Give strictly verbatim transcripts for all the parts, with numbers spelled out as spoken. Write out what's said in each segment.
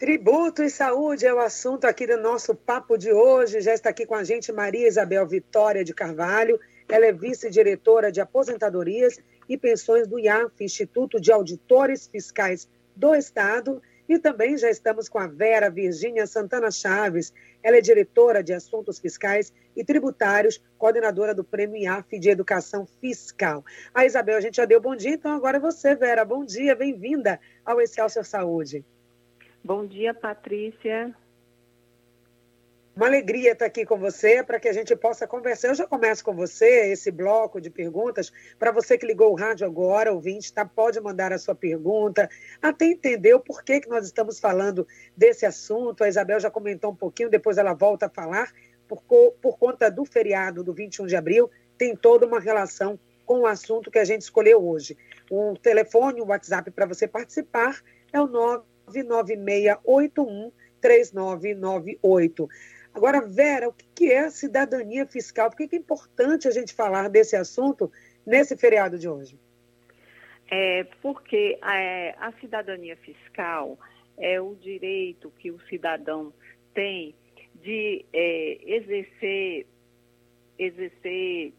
Tributo e saúde é o assunto aqui do nosso papo de hoje. Já está aqui com a gente Maria Isabel Vitória de Carvalho. Ela é vice-diretora de aposentadorias e pensões do I A F, Instituto de Auditores Fiscais do Estado. E também já estamos com a Vera Virgínia Santana Chaves. Ela é diretora de assuntos fiscais e tributários, coordenadora do Prêmio I A F de Educação Fiscal. A Isabel, a gente já deu bom dia, então agora é você, Vera. Bom dia, bem-vinda ao Excelsior Saúde. Bom dia, Patrícia. Uma alegria estar aqui com você para que a gente possa conversar. Eu já começo com você esse bloco de perguntas. Para você que ligou o rádio agora, ouvinte, tá? Pode mandar a sua pergunta, até entender o porquê que nós estamos falando desse assunto. A Isabel já comentou um pouquinho, depois ela volta a falar. Por, por conta do feriado do vinte e um de abril, tem toda uma relação com o assunto que a gente escolheu hoje. O telefone, o WhatsApp para você participar é o nove nove seis oito um três nove nove oito. Agora, Vera, o que é a cidadania fiscal? Por que é importante a gente falar desse assunto nesse feriado de hoje? É porque é, a cidadania fiscal é o direito que o cidadão tem de é, exercer, exercer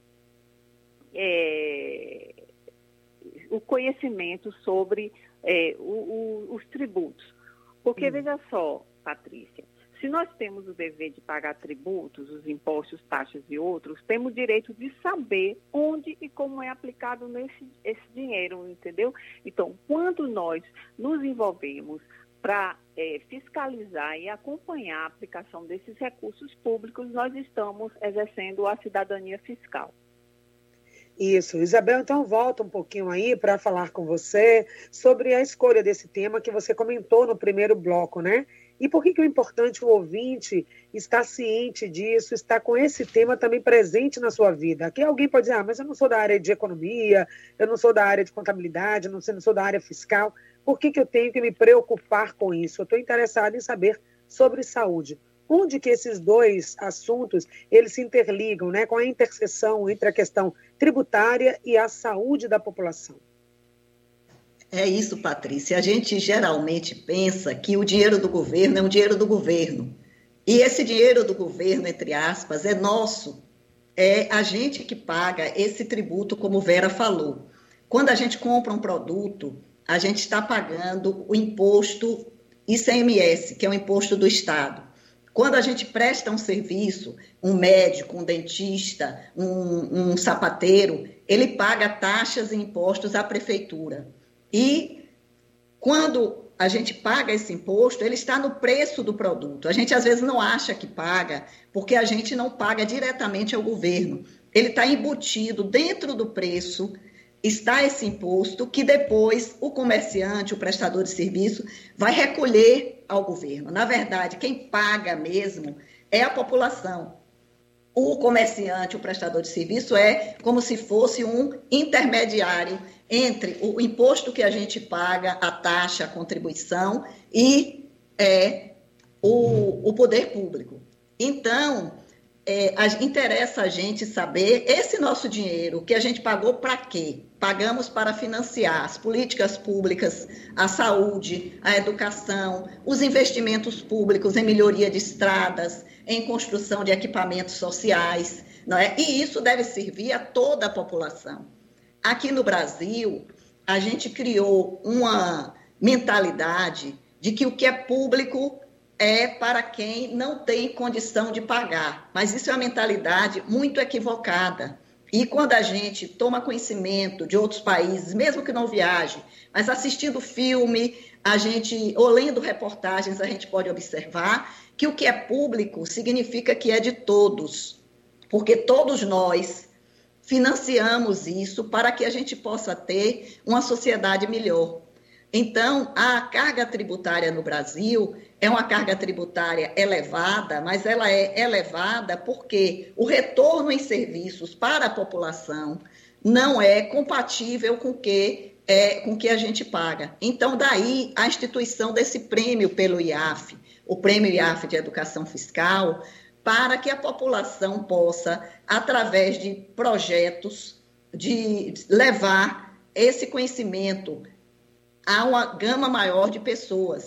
é, o conhecimento sobre É, o, o, os tributos. Porque, hum. veja só, Patrícia, se nós temos o dever de pagar tributos, os impostos, taxas e outros, temos o direito de saber onde e como é aplicado nesse, esse dinheiro, entendeu? Então, quando nós nos envolvemos para é, fiscalizar e acompanhar a aplicação desses recursos públicos, nós estamos exercendo a cidadania fiscal. Isso. Isabel, então volta um pouquinho aí para falar com você sobre a escolha desse tema que você comentou no primeiro bloco, né? E por que que é importante o ouvinte estar ciente disso, estar com esse tema também presente na sua vida? Aqui alguém pode dizer, ah, mas eu não sou da área de economia, eu não sou da área de contabilidade, eu não sou, não sou da área fiscal. Por que que eu tenho que me preocupar com isso? Eu estou interessado em saber sobre saúde. Onde que esses dois assuntos, eles se interligam, né, com a interseção entre a questão tributária e a saúde da população? É isso, Patrícia. A gente geralmente pensa que o dinheiro do governo é um dinheiro do governo. E esse dinheiro do governo, entre aspas, é nosso. É a gente que paga esse tributo, como Vera falou. Quando a gente compra um produto, a gente está pagando o imposto I C M S, que é o imposto do Estado. Quando a gente presta um serviço, um médico, um dentista, um, um sapateiro, ele paga taxas e impostos à prefeitura. E quando a gente paga esse imposto, ele está no preço do produto. A gente às vezes não acha que paga, porque a gente não paga diretamente ao governo. Ele está embutido dentro do preço, está esse imposto que depois o comerciante, o prestador de serviço, vai recolher ao governo. Na verdade, quem paga mesmo é a população. O comerciante, o prestador de serviço, é como se fosse um intermediário entre o imposto que a gente paga, a taxa, a contribuição, e é, o, o poder público. Então, é, a, interessa a gente saber esse nosso dinheiro que a gente pagou para quê? Pagamos para financiar as políticas públicas, a saúde, a educação, os investimentos públicos em melhoria de estradas, em construção de equipamentos sociais, não é? E isso deve servir a toda a população. Aqui no Brasil, a gente criou uma mentalidade de que o que é público é para quem não tem condição de pagar, mas isso é uma mentalidade muito equivocada. E quando a gente toma conhecimento de outros países, mesmo que não viaje, mas assistindo filme, a gente, ou lendo reportagens, a gente pode observar que o que é público significa que é de todos, porque todos nós financiamos isso para que a gente possa ter uma sociedade melhor. Então, a carga tributária no Brasil é uma carga tributária elevada, mas ela é elevada porque o retorno em serviços para a população não é compatível com o que, é, com que a gente paga. Então, daí a instituição desse prêmio pelo I A F, o Prêmio I A F de Educação Fiscal, para que a população possa, através de projetos, de levar esse conhecimento a uma gama maior de pessoas.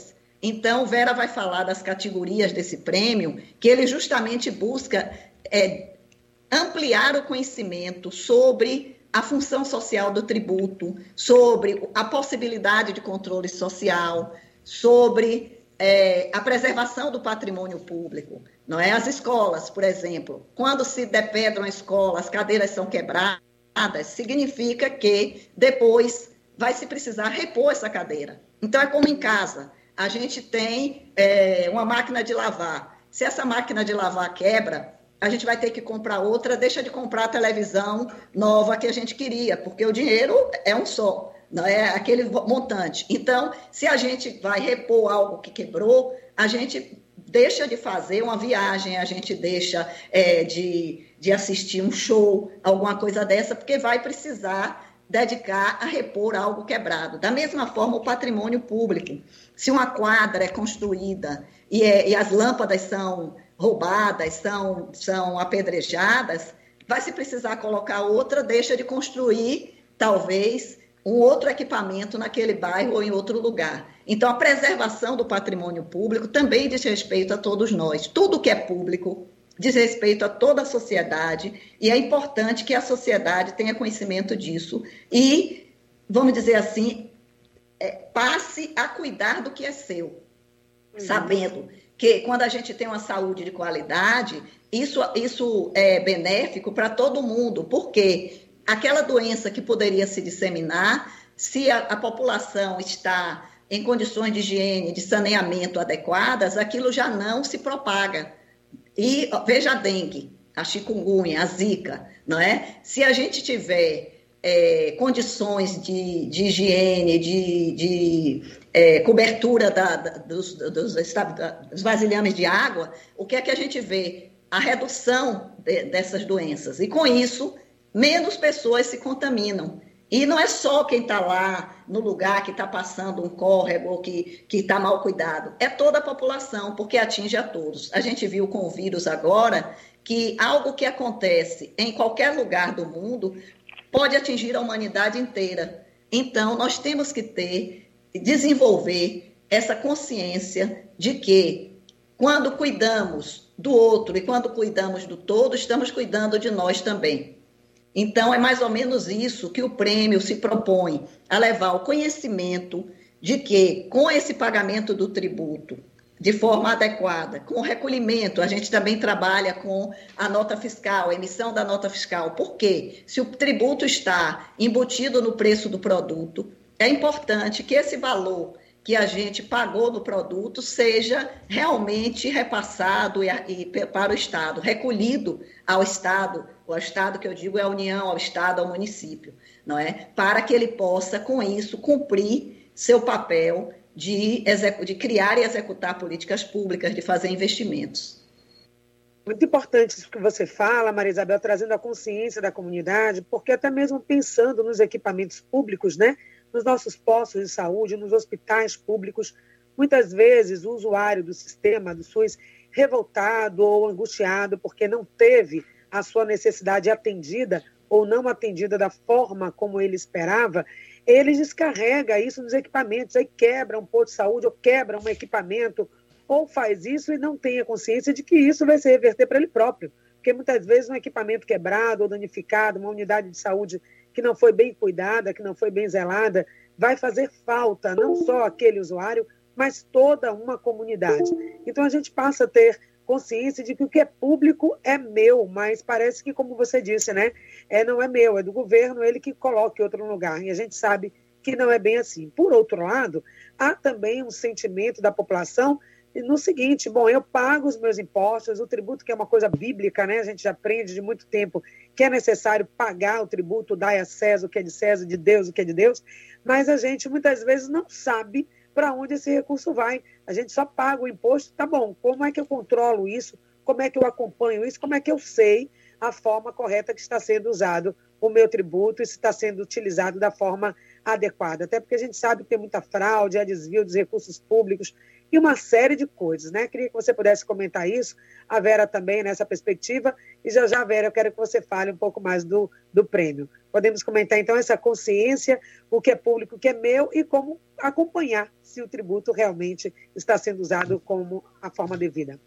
Então, Vera vai falar das categorias desse prêmio, que ele justamente busca é, ampliar o conhecimento sobre a função social do tributo, sobre a possibilidade de controle social, sobre é, a preservação do patrimônio público. Não é? As escolas, por exemplo, quando se depedram a escola, as cadeiras são quebradas, significa que depois vai se precisar repor essa cadeira. Então, é como em casa. A gente tem é, uma máquina de lavar. Se essa máquina de lavar quebra, a gente vai ter que comprar outra, deixa de comprar a televisão nova que a gente queria, porque o dinheiro é um só, não é aquele montante. Então, se a gente vai repor algo que quebrou, a gente deixa de fazer uma viagem, a gente deixa é, de, de assistir um show, alguma coisa dessa, porque vai precisar dedicar a repor algo quebrado. Da mesma forma, o patrimônio público. Se uma quadra é construída e, é, e as lâmpadas são roubadas, são, são apedrejadas, vai se precisar colocar outra, deixa de construir, talvez, um outro equipamento naquele bairro ou em outro lugar. Então, a preservação do patrimônio público também diz respeito a todos nós. Tudo que é público diz respeito a toda a sociedade e é importante que a sociedade tenha conhecimento disso e, vamos dizer assim, é, passe a cuidar do que é seu, uhum. sabendo que quando a gente tem uma saúde de qualidade, isso, isso é benéfico para todo mundo, porque aquela doença que poderia se disseminar, se a, a população está em condições de higiene, de saneamento adequadas, aquilo já não se propaga. E veja a dengue, a chikungunya, a zika, não é? Se a gente tiver é, condições de, de higiene, de, de é, cobertura da, da, dos, dos, dos vasilhames de água, o que é que a gente vê? A redução de, dessas doenças. E com isso, menos pessoas se contaminam. E não é só quem está lá no lugar que está passando um córrego ou que está mal cuidado, é toda a população, porque atinge a todos. A gente viu com o vírus agora que algo que acontece em qualquer lugar do mundo pode atingir a humanidade inteira. Então, nós temos que ter, desenvolver essa consciência de que quando cuidamos do outro e quando cuidamos do todo, estamos cuidando de nós também. Então, é mais ou menos isso que o prêmio se propõe, a levar o conhecimento de que, com esse pagamento do tributo, de forma adequada, com o recolhimento, a gente também trabalha com a nota fiscal, a emissão da nota fiscal. Por quê? Se o tributo está embutido no preço do produto, é importante que esse valor que a gente pagou no produto seja realmente repassado e, e, para o Estado, recolhido ao Estado. O Estado que eu digo é a União, ao Estado, ao município, não é? Para que ele possa, com isso, cumprir seu papel de, execu- de criar e executar políticas públicas, de fazer investimentos. Muito importante isso que você fala, Maria Isabel, trazendo a consciência da comunidade, porque até mesmo pensando nos equipamentos públicos, né? Nos nossos postos de saúde, nos hospitais públicos, muitas vezes o usuário do sistema, do SUS, revoltado ou angustiado porque não teve a sua necessidade atendida ou não atendida da forma como ele esperava, ele descarrega isso nos equipamentos, aí quebra um posto de saúde ou quebra um equipamento, ou faz isso e não tem a consciência de que isso vai se reverter para ele próprio, porque muitas vezes um equipamento quebrado ou danificado, uma unidade de saúde que não foi bem cuidada, que não foi bem zelada, vai fazer falta não só aquele usuário, mas toda uma comunidade. Então a gente passa a ter consciência de que o que é público é meu, mas parece que, como você disse, né, é, não é meu, é do governo, ele que coloca em outro lugar, e a gente sabe que não é bem assim. Por outro lado, há também um sentimento da população no seguinte: bom, eu pago os meus impostos, o tributo, que é uma coisa bíblica, né? A gente já aprende de muito tempo que é necessário pagar o tributo, dar a César o que é de César, de Deus o que é de Deus, mas a gente muitas vezes não sabe para onde esse recurso vai. A gente só paga o imposto, tá bom, como é que eu controlo isso? Como é que eu acompanho isso? Como é que eu sei a forma correta que está sendo usado o meu tributo e se está sendo utilizado da forma adequado, até porque a gente sabe que tem muita fraude, há desvio dos recursos públicos e uma série de coisas, né? Queria que você pudesse comentar isso, a Vera também nessa perspectiva, e já já, Vera, eu quero que você fale um pouco mais do, do prêmio. Podemos comentar, então, essa consciência, o que é público, o que é meu, e como acompanhar se o tributo realmente está sendo usado como a forma devida.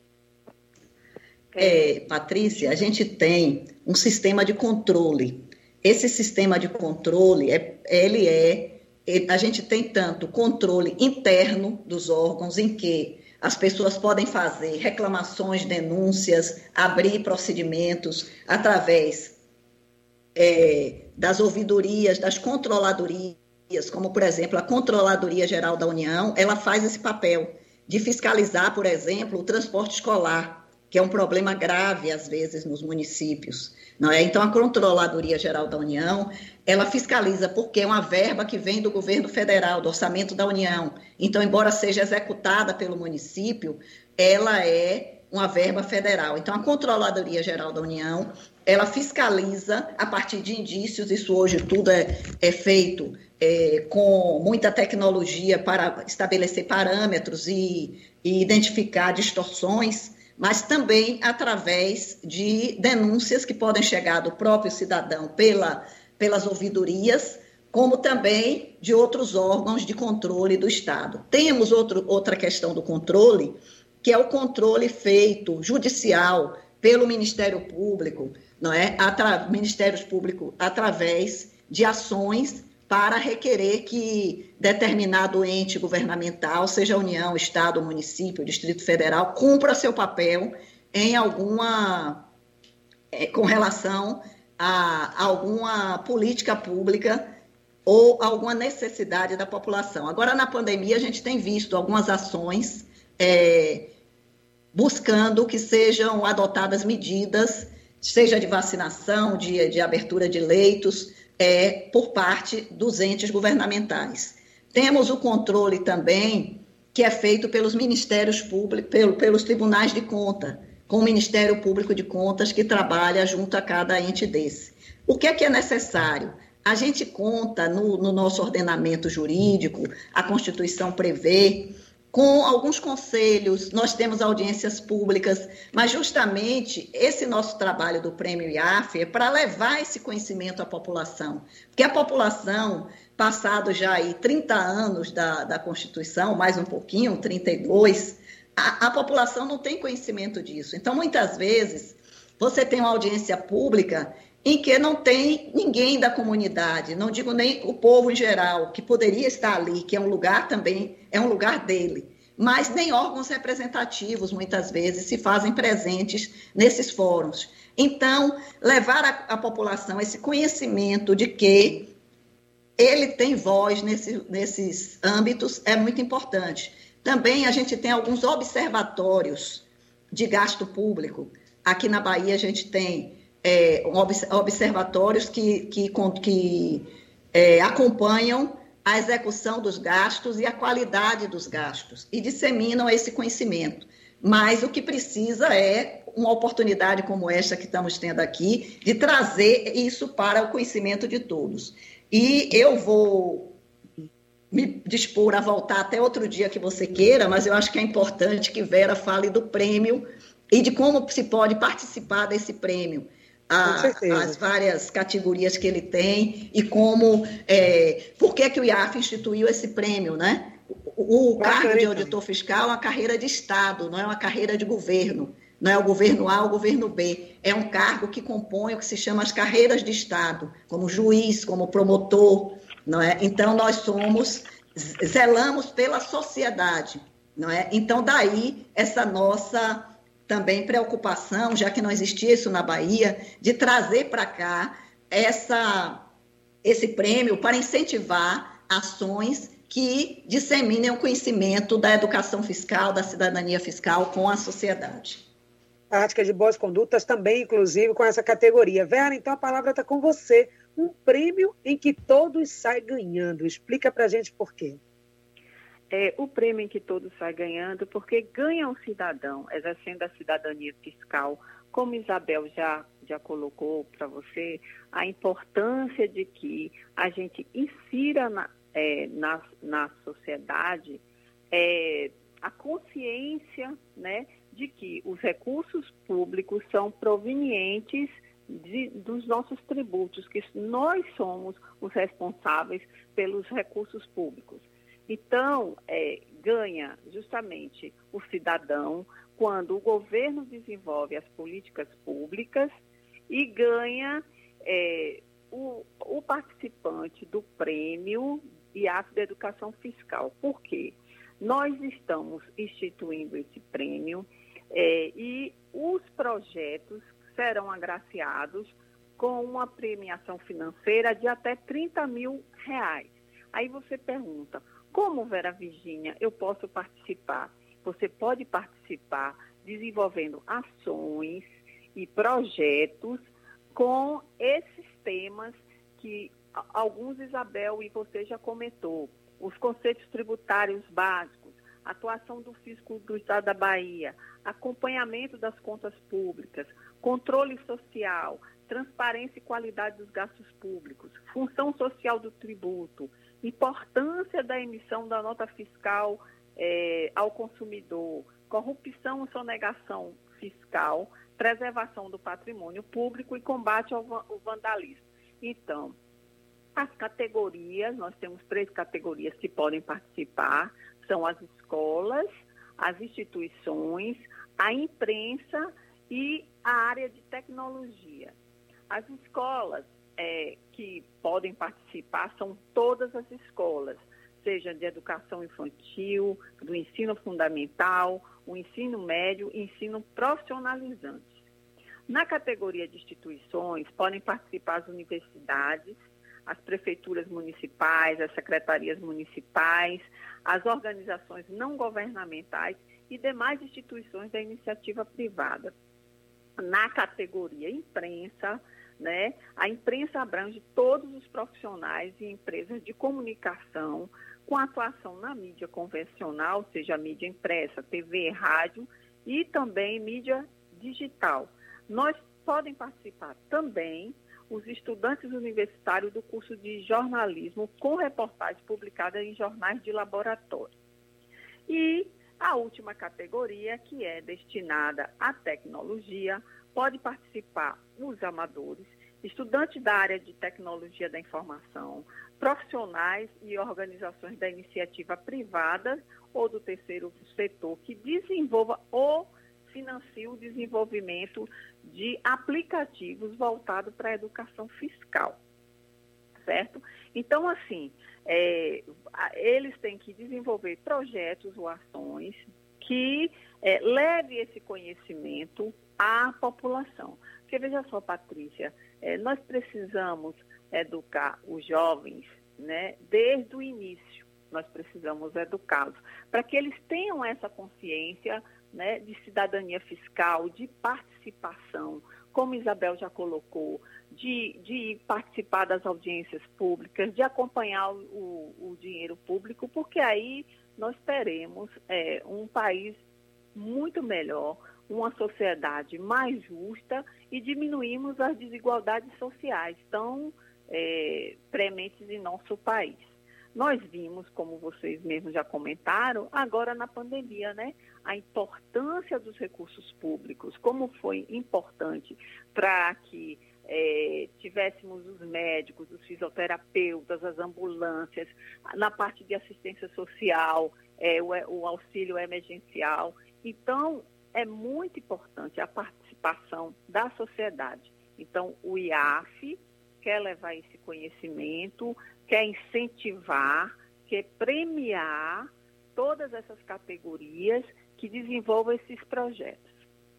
É, Patrícia, a gente tem um sistema de controle. Esse sistema de controle, é, ele é, a gente tem tanto controle interno dos órgãos, em que as pessoas podem fazer reclamações, denúncias, abrir procedimentos através é, das ouvidorias, das controladorias, como, por exemplo, a Controladoria Geral da União, ela faz esse papel de fiscalizar, por exemplo, o transporte escolar, que é um problema grave, às vezes, nos municípios. Não é? Então, a Controladoria Geral da União, ela fiscaliza, porque é uma verba que vem do governo federal, do orçamento da União. Então, embora seja executada pelo município, ela é uma verba federal. Então, a Controladoria Geral da União, ela fiscaliza a partir de indícios, isso hoje tudo é, é feito é, com muita tecnologia para estabelecer parâmetros e, e identificar distorções, mas também através de denúncias que podem chegar do próprio cidadão pela, pelas ouvidorias, como também de outros órgãos de controle do Estado. Temos outro, outra questão do controle, que é o controle feito judicial pelo Ministério Público, não é? Atra, Ministérios Públicos através de ações para requerer que determinado ente governamental, seja a União, Estado, município, Distrito Federal, cumpra seu papel em alguma, é, com relação a alguma política pública ou alguma necessidade da população. Agora, na pandemia, a gente tem visto algumas ações é, buscando que sejam adotadas medidas, seja de vacinação, de, de abertura de leitos, É, por parte dos entes governamentais. Temos o controle também, que é feito pelos ministérios públicos, pelo, pelos tribunais de conta, com o Ministério Público de Contas, que trabalha junto a cada ente desse. O que é que é necessário? A gente conta no, no nosso ordenamento jurídico, a Constituição prevê, com alguns conselhos, nós temos audiências públicas, mas justamente esse nosso trabalho do Prêmio I A F é para levar esse conhecimento à população, porque a população, passado já aí trinta anos da, da Constituição, mais um pouquinho, trinta e dois, a, a população não tem conhecimento disso. Então, muitas vezes, você tem uma audiência pública em que não tem ninguém da comunidade, não digo nem o povo em geral, que poderia estar ali, que é um lugar também, é um lugar dele, mas nem órgãos representativos, muitas vezes, se fazem presentes nesses fóruns. Então, levar a, a população esse conhecimento de que ele tem voz nesse, nesses âmbitos é muito importante. Também a gente tem alguns observatórios de gasto público. Aqui na Bahia a gente tem É, observatórios que, que, que é, acompanham a execução dos gastos e a qualidade dos gastos e disseminam esse conhecimento. Mas o que precisa é uma oportunidade como esta que estamos tendo aqui, de trazer isso para o conhecimento de todos. E eu vou me dispor a voltar até outro dia que você queira, mas eu acho que é importante que Vera fale do prêmio e de como se pode participar desse prêmio. A, as várias categorias que ele tem e como, é, por que, que o I A F instituiu esse prêmio, né? O, o cargo de auditor fiscal é uma carreira de Estado, não é uma carreira de governo, não é o governo A ou o governo B, é um cargo que compõe o que se chama as carreiras de Estado, como juiz, como promotor, não é? Então, nós somos, zelamos pela sociedade, não é? Então, daí, essa nossa também preocupação, já que não existia isso na Bahia, de trazer para cá essa, esse prêmio para incentivar ações que disseminem o conhecimento da educação fiscal, da cidadania fiscal com a sociedade. Prática de boas condutas também, inclusive, com essa categoria. Vera, então a palavra está com você. Um prêmio em que todos saem ganhando. Explica para a gente por quê. É, o prêmio em que todos saem ganhando, porque ganha um cidadão exercendo a cidadania fiscal, como Isabel já, já colocou para você, a importância de que a gente insira na, é, na, na sociedade é, a consciência, né, de que os recursos públicos são provenientes de, dos nossos tributos, que nós somos os responsáveis pelos recursos públicos. Então, é, ganha justamente o cidadão quando o governo desenvolve as políticas públicas e ganha é, o, o participante do prêmio I A F da educação fiscal. Por quê? Nós estamos instituindo esse prêmio é, e os projetos serão agraciados com uma premiação financeira de até trinta mil reais. Aí você pergunta, como, Vera Virgínia, eu posso participar? Você pode participar desenvolvendo ações e projetos com esses temas que alguns, Isabel, e você já comentou, os conceitos tributários básicos, atuação do fisco do Estado da Bahia, acompanhamento das contas públicas, controle social, transparência e qualidade dos gastos públicos, função social do tributo, importância da emissão da nota fiscal eh, ao consumidor, corrupção e sonegação fiscal, preservação do patrimônio público e combate ao vandalismo. Então, as categorias, nós temos três categorias que podem participar, são as escolas, as instituições, a imprensa e a área de tecnologia. As escolas é, que podem participar são todas as escolas, seja de educação infantil, do ensino fundamental, o ensino médio e ensino profissionalizante. Na categoria de instituições, podem participar as universidades, as prefeituras municipais, as secretarias municipais, as organizações não governamentais e demais instituições da iniciativa privada. Na categoria imprensa, né, a imprensa abrange todos os profissionais e empresas de comunicação com atuação na mídia convencional, seja mídia impressa, T V, rádio e também mídia digital. Nós podem participar também os estudantes universitários do curso de jornalismo com reportagens publicadas em jornais de laboratório. E a última categoria, que é destinada à tecnologia, pode participar os amadores, estudantes da área de tecnologia da informação, profissionais e organizações da iniciativa privada ou do terceiro setor que desenvolva ou financia o desenvolvimento de aplicativos voltados para a educação fiscal, certo? Então, assim, é, eles têm que desenvolver projetos ou ações que é, leve esse conhecimento à população. Porque, veja só, Patrícia, é, nós precisamos educar os jovens, né, desde o início. Nós precisamos educá-los para que eles tenham essa consciência, né, de cidadania fiscal, de participação, como Isabel já colocou, de, de participar das audiências públicas, de acompanhar o, o dinheiro público, porque aí nós teremos é, um país muito melhor, uma sociedade mais justa e diminuímos as desigualdades sociais tão é, prementes em nosso país. Nós vimos, como vocês mesmos já comentaram, agora na pandemia, né, a importância dos recursos públicos, como foi importante para que é, tivéssemos os médicos, os fisioterapeutas, as ambulâncias, na parte de assistência social, é, o, o auxílio emergencial. Então, é muito importante a participação da sociedade. Então, o I A F quer levar esse conhecimento, quer incentivar, quer premiar todas essas categorias que desenvolvam esses projetos.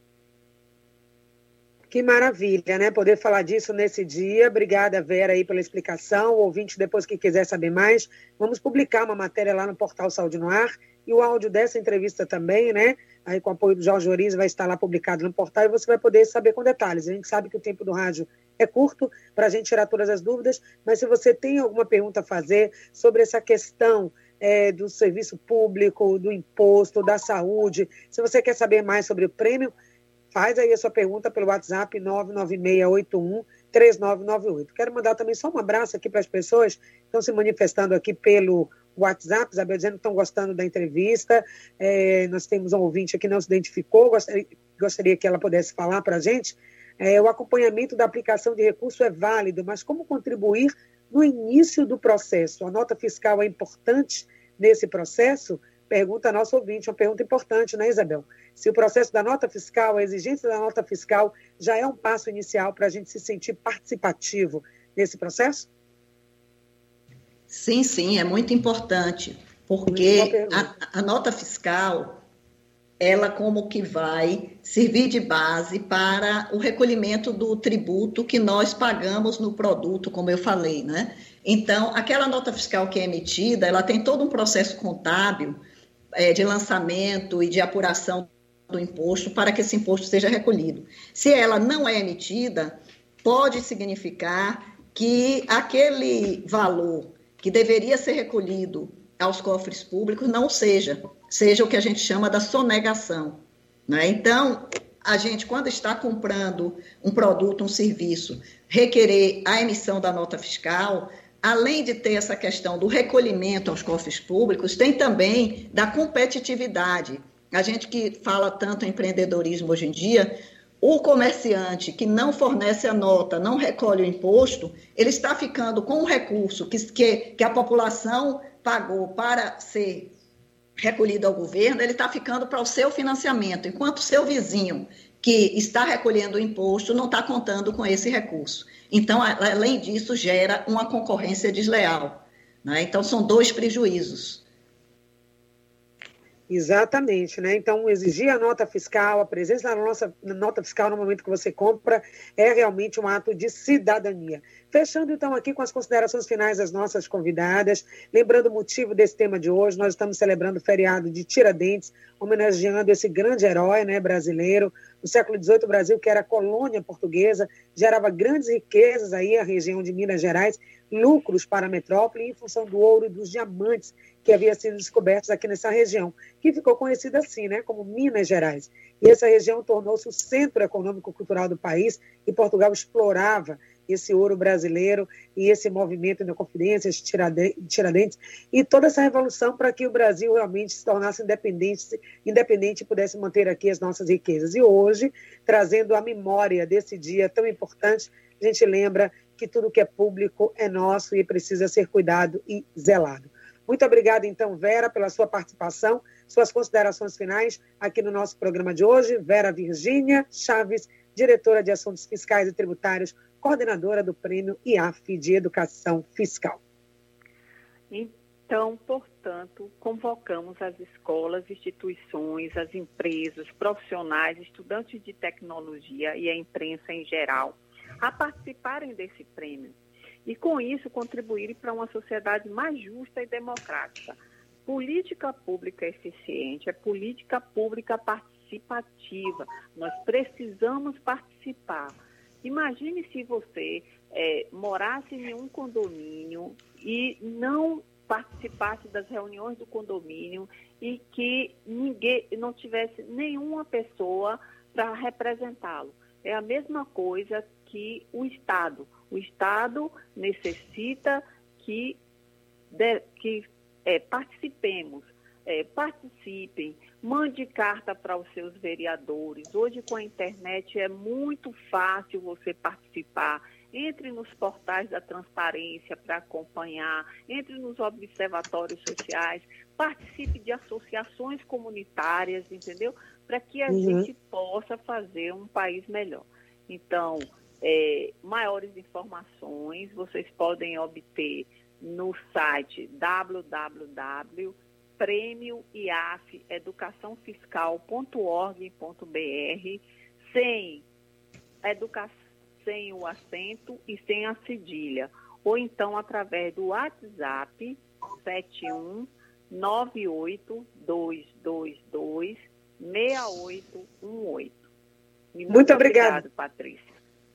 Que maravilha, né? Poder falar disso nesse dia. Obrigada, Vera, aí pela explicação. O ouvinte, depois que quiser saber mais, vamos publicar uma matéria lá no portal Saúde no Ar e o áudio dessa entrevista também, né? Aí com o apoio do Jorge Oriz vai estar lá publicado no portal e você vai poder saber com detalhes. A gente sabe que o tempo do rádio é curto para a gente tirar todas as dúvidas, mas se você tem alguma pergunta a fazer sobre essa questão é, do serviço público, do imposto, da saúde, se você quer saber mais sobre o prêmio, faz aí a sua pergunta pelo WhatsApp nove nove seis oito um três nove nove oito. Quero mandar também só um abraço aqui para as pessoas que estão se manifestando aqui pelo WhatsApp, Isabel, dizendo que estão gostando da entrevista. É, nós temos um ouvinte aqui que não se identificou, gostaria, gostaria que ela pudesse falar para a gente. É, o acompanhamento da aplicação de recurso é válido, mas como contribuir no início do processo? A nota fiscal é importante nesse processo? Pergunta a nosso ouvinte, uma pergunta importante, né, Isabel? Se o processo da nota fiscal, a exigência da nota fiscal, já é um passo inicial para a gente se sentir participativo nesse processo? Sim, sim, é muito importante, porque a, a nota fiscal, ela como que vai servir de base para o recolhimento do tributo que nós pagamos no produto, como eu falei, né? Então, aquela nota fiscal que é emitida, ela tem todo um processo contábil é, de lançamento e de apuração do imposto para que esse imposto seja recolhido. Se ela não é emitida, pode significar que aquele valor que deveria ser recolhido aos cofres públicos não seja, seja o que a gente chama da sonegação, né? Então, a gente, quando está comprando um produto, um serviço, requerer a emissão da nota fiscal, além de ter essa questão do recolhimento aos cofres públicos, tem também da competitividade. A gente que fala tanto em empreendedorismo hoje em dia, o comerciante que não fornece a nota, não recolhe o imposto, ele está ficando com um recurso que, que, que a população pagou para ser recolhido ao governo, ele está ficando para o seu financiamento, enquanto o seu vizinho que está recolhendo o imposto não está contando com esse recurso. Então, além disso, gera uma concorrência desleal, né? Então, são dois prejuízos. Exatamente, né? Então, exigir a nota fiscal, a presença da nossa nota fiscal no momento que você compra é realmente um ato de cidadania. Fechando, então, aqui com as considerações finais das nossas convidadas, lembrando o motivo desse tema de hoje, nós estamos celebrando o feriado de Tiradentes, homenageando esse grande herói, né, brasileiro. No século dezoito, o Brasil, que era colônia portuguesa, gerava grandes riquezas aí, a região de Minas Gerais, lucros para a metrópole em função do ouro e dos diamantes que havia sido descobertos aqui nessa região, que ficou conhecida assim, né, como Minas Gerais. E essa região tornou-se o centro econômico-cultural do país e Portugal explorava esse ouro brasileiro e esse movimento de Confidências, Tiradentes, e toda essa revolução para que o Brasil realmente se tornasse independente, independente e pudesse manter aqui as nossas riquezas. E hoje, trazendo a memória desse dia tão importante, a gente lembra que tudo que é público é nosso e precisa ser cuidado e zelado. Muito obrigada, então, Vera, pela sua participação, suas considerações finais aqui no nosso programa de hoje. Vera Virgínia Chaves, diretora de Assuntos Fiscais e Tributários, coordenadora do Prêmio I A F de Educação Fiscal. Então, portanto, convocamos as escolas, instituições, as empresas, profissionais, estudantes de tecnologia e a imprensa em geral a participarem desse prêmio e, com isso, contribuírem para uma sociedade mais justa e democrática. Política pública eficiente é política pública participativa. Nós precisamos participar. Imagine se você é, morasse em um condomínio e não participasse das reuniões do condomínio e que ninguém, não tivesse nenhuma pessoa para representá-lo. É a mesma coisa que o Estado. O Estado necessita que, de, que é, participemos, é, participem, mande carta para os seus vereadores. Hoje, com a internet, é muito fácil você participar. Entre nos portais da transparência para acompanhar, entre nos observatórios sociais, participe de associações comunitárias, entendeu? Para que a uhum. gente possa fazer um país melhor. Então, é, maiores informações vocês podem obter no site w w w ponto prêmio i a f educação fiscal ponto org ponto b r, sem, educa, sem o acento e sem a cedilha, ou então através do WhatsApp sete um nove oito dois dois dois seis oito um oito. Muito, muito obrigada, Patrícia.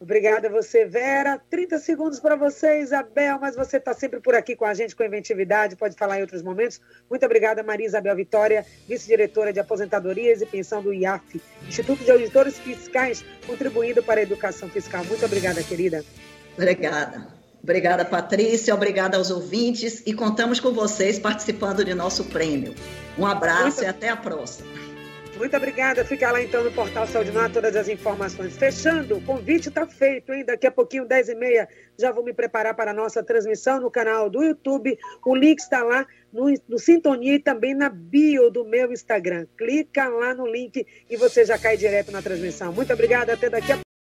Obrigada a você, Vera. trinta segundos para você, Isabel, mas você está sempre por aqui com a gente, com inventividade, pode falar em outros momentos. Muito obrigada, Maria Isabel Vitória, vice-diretora de aposentadorias e pensão do I A F, Instituto de Auditores Fiscais, contribuindo para a educação fiscal. Muito obrigada, querida. Obrigada. Obrigada, Patrícia. Obrigada aos ouvintes e contamos com vocês participando de nosso prêmio. Um abraço Muito... e até a próxima. Muito obrigada. Fica lá então no Portal Saúde No Ar todas as informações. Fechando, o convite está feito, hein? Daqui a pouquinho, dez e meia, já vou me preparar para a nossa transmissão no canal do YouTube. O link está lá no, no Sintonia e também na bio do meu Instagram. Clica lá no link e você já cai direto na transmissão. Muito obrigada. Até daqui a pouco.